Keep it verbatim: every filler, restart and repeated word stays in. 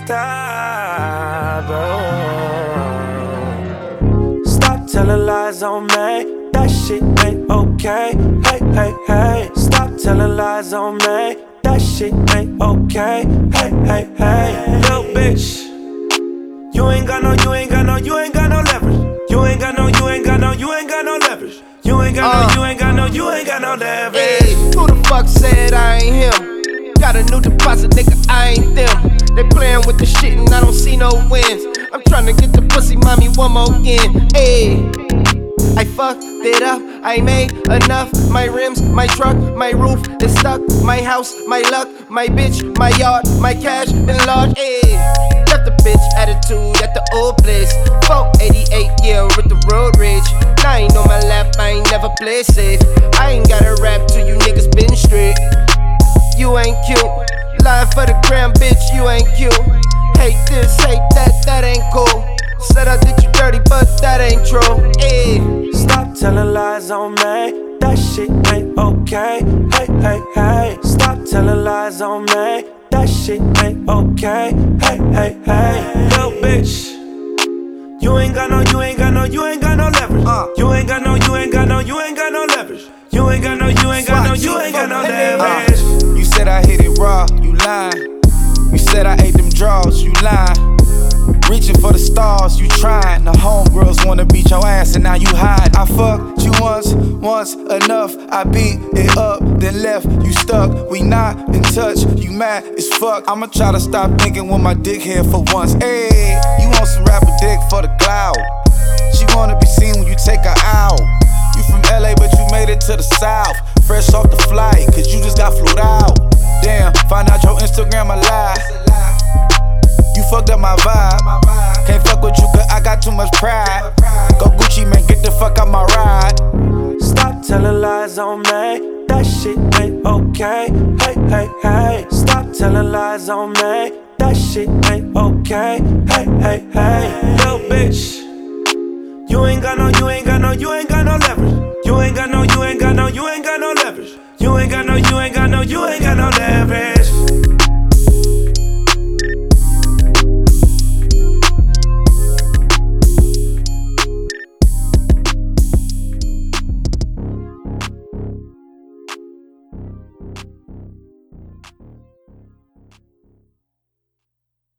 stop. Oh. Stop telling lies on me. That shit ain't okay. Hey, hey, hey. Stop telling lies on me. That shit ain't okay. Hey, hey, hey. Little bitch. You ain't got no, you ain't got no, you ain't got no leverage. You ain't got no, you ain't got no, you ain't got no leverage. You ain't got uh, no, you ain't got no, you ain't got no leverage. Hey, who the fuck said I ain't him? Got a new deposit, nigga, I ain't them. They playin' with the shit and I don't see no wins. I'm tryna get the pussy, mommy, one more again. Hey, I fucked it up, I made enough. My rims, my truck, my roof is stuck. My house, my luck, my bitch, my yard, my cash enlarged. Hey, left the bitch attitude at the old place. four eighty-eight, yeah, with the road rage. Nine on my lap, I ain't never play safe. I ain't gotta rap to you niggas been straight. You ain't cute, lying for the gram, bitch, you ain't cute. Hate this, hate that, that ain't cool. Said I did you dirty, but that ain't true. Ay. Stop telling lies on me. That shit ain't okay. Hey, hey, hey. Stop telling lies on me. That shit ain't okay. Hey, hey, hey. Little bitch. You ain't got no, you ain't got no, you ain't got no leverage. Uh. You ain't got no, you ain't got no, you ain't got no leverage. You ain't got no, you ain't got no, you ain't got no leverage. Uh, you said I hit it raw, you lying. You said I ate them draws, you lying. Reaching for the stars, you trying. The homegirls wanna beat your ass and now you hide. I fucked you once, once enough. I beat it up, then left you stuck. We not in touch, you mad as fuck. I'ma try to stop thinking with my dick here for once. Hey, you want some rapper dick for the cloud. She wanna be seen when you take her out. You from L A but you made it to the South. Fresh off the flight, cause you just got flew out. Damn, find out your Instagram a lie. You fucked up my vibe. Can't fuck with you cause I got too much pride. Go Gucci, man, get the fuck out my ride. Stop telling lies on me. That shit ain't okay. Hey, hey, hey. Stop telling lies on me. That shit ain't okay. Hey, hey, hey. Little bitch. You ain't got no, you ain't got no, you ain't got no leverage. You ain't got no, you ain't got no, you ain't got no leverage. You ain't got no, you ain't got no, you ain't got no